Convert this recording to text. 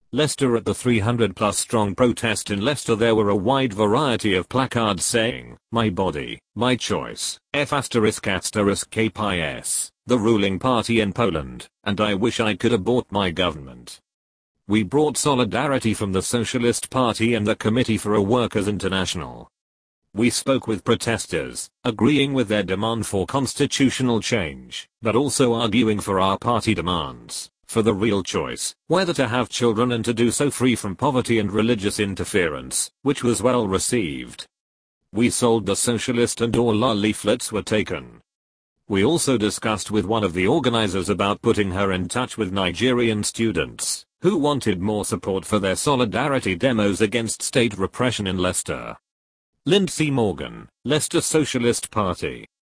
Leicester. At the 300 plus strong protest in Leicester, there were a wide variety of placards saying, "My body, my choice, F***KPIS, the ruling party in Poland, and I wish I could abort my government." We brought solidarity from the Socialist Party and the Committee for a Workers' International. We spoke with protesters, agreeing with their demand for constitutional change, but also arguing for our party demands, for the real choice, whether to have children and to do so free from poverty and religious interference, which was well received. We sold the socialist and all our leaflets were taken. We also discussed with one of the organizers about putting her in touch with Nigerian students, who wanted more support for their solidarity demos against state repression in Leicester. Lindsay Morgan, Leicester Socialist Party.